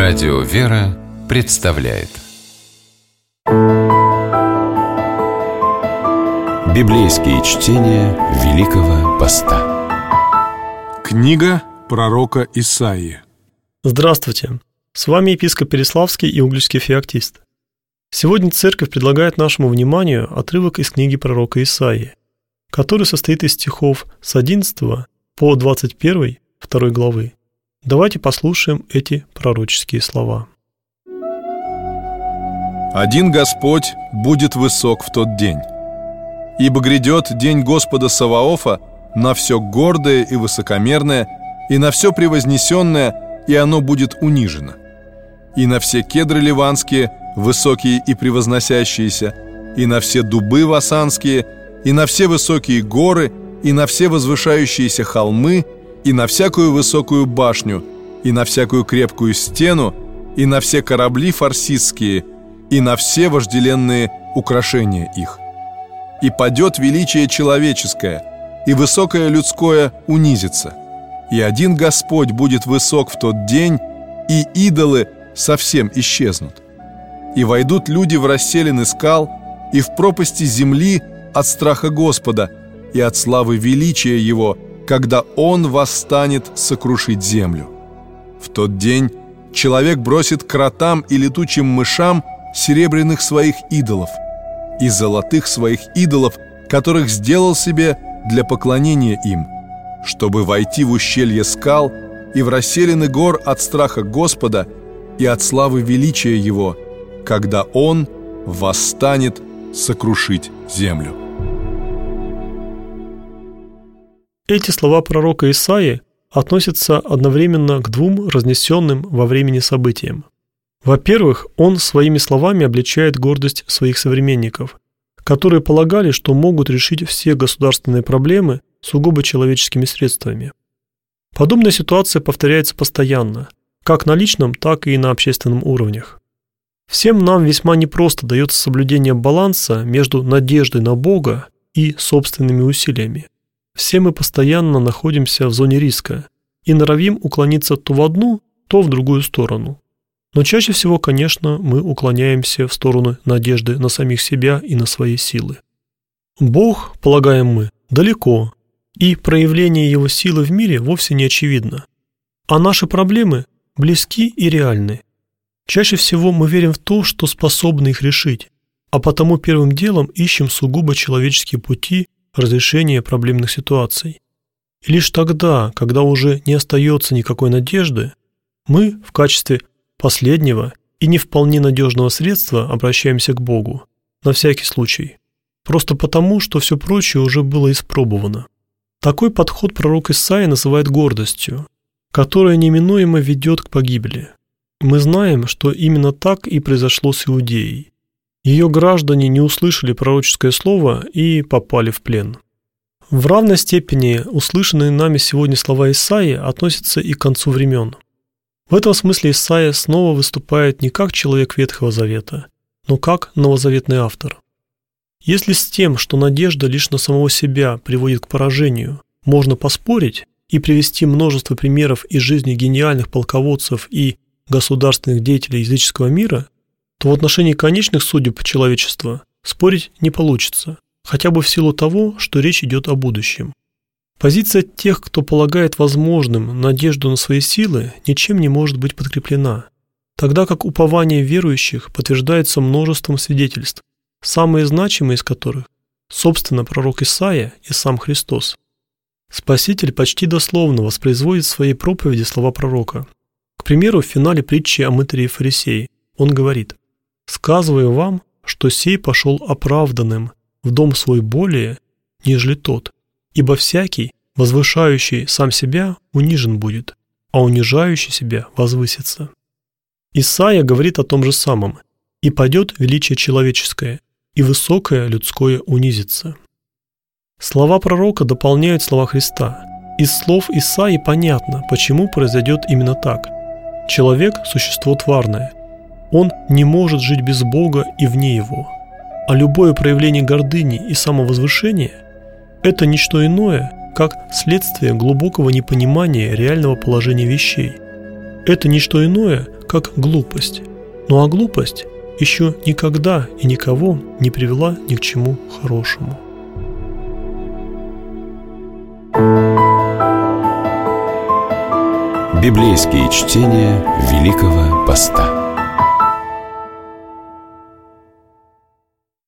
Радио «Вера» представляет Библейские чтения Великого Поста. Книга пророка Исаии. Здравствуйте! С вами епископ Переславский и Угличский феоктист. Сегодня Церковь предлагает нашему вниманию отрывок из книги пророка Исаии, который состоит из стихов с 11 по 21, 2 главы. Давайте послушаем эти пророческие слова. «Один Господь будет высок в тот день, ибо грядет день Господа Саваофа на все гордое и высокомерное, и на все превознесенное, и оно будет унижено, и на все кедры ливанские, высокие и превозносящиеся, и на все дубы васанские, и на все высокие горы, и на все возвышающиеся холмы, и на всякую высокую башню, и на всякую крепкую стену, и на все корабли фарсистские, и на все вожделенные украшения их. И падет величие человеческое, и высокое людское унизится. И один Господь будет высок в тот день, и идолы совсем исчезнут. И войдут люди в расселины скал, и в пропасти земли от страха Господа и от славы величия Его, когда Он восстанет сокрушить землю. В тот день человек бросит кротам и летучим мышам серебряных своих идолов и золотых своих идолов, которых сделал себе для поклонения им, чтобы войти в ущелье скал и в расселины гор от страха Господа и от славы величия Его, когда Он восстанет сокрушить землю». Эти слова пророка Исаии относятся одновременно к двум разнесенным во времени событиям. Во-первых, он своими словами обличает гордость своих современников, которые полагали, что могут решить все государственные проблемы сугубо человеческими средствами. Подобная ситуация повторяется постоянно, как на личном, так и на общественном уровнях. Всем нам весьма непросто дается соблюдение баланса между надеждой на Бога и собственными усилиями. Все мы постоянно находимся в зоне риска и норовим уклониться то в одну, то в другую сторону. Но чаще всего, конечно, мы уклоняемся в сторону надежды на самих себя и на свои силы. Бог, полагаем мы, далеко, и проявление Его силы в мире вовсе не очевидно. А наши проблемы близки и реальны. Чаще всего мы верим в то, что способны их решить, а потому первым делом ищем сугубо человеческие пути разрешения проблемных ситуаций. И лишь тогда, когда уже не остается никакой надежды, мы в качестве последнего и не вполне надежного средства обращаемся к Богу, на всякий случай, просто потому, что все прочее уже было испробовано. Такой подход пророк Исаия называет гордостью, которая неминуемо ведет к погибели. Мы знаем, что именно так и произошло с Иудеей. Ее граждане не услышали пророческое слово и попали в плен. В равной степени услышанные нами сегодня слова Исаии относятся и к концу времен. В этом смысле Исаия снова выступает не как человек Ветхого Завета, но как новозаветный автор. Если с тем, что надежда лишь на самого себя приводит к поражению, можно поспорить и привести множество примеров из жизни гениальных полководцев и государственных деятелей языческого мира, то в отношении конечных судеб человечества спорить не получится, хотя бы в силу того, что речь идет о будущем. Позиция тех, кто полагает возможным надежду на свои силы, ничем не может быть подкреплена, тогда как упование верующих подтверждается множеством свидетельств, самые значимые из которых, собственно, пророк Исаия и сам Христос. Спаситель почти дословно воспроизводит в своей проповеди слова пророка. К примеру, в финале притчи о мытаре и фарисее он говорит: «Сказываю вам, что сей пошел оправданным в дом свой более, нежели тот, ибо всякий, возвышающий сам себя, унижен будет, а унижающий себя возвысится». Исаия говорит о том же самом: «И падет величие человеческое, и высокое людское унизится». Слова пророка дополняют слова Христа. Из слов Исаии понятно, почему произойдет именно так. Человек – существо тварное. Он не может жить без Бога и вне Его. А любое проявление гордыни и самовозвышения – это не что иное, как следствие глубокого непонимания реального положения вещей. Это не что иное, как глупость. Ну а глупость еще никогда и никого не привела ни к чему хорошему. Библейские чтения Великого Поста.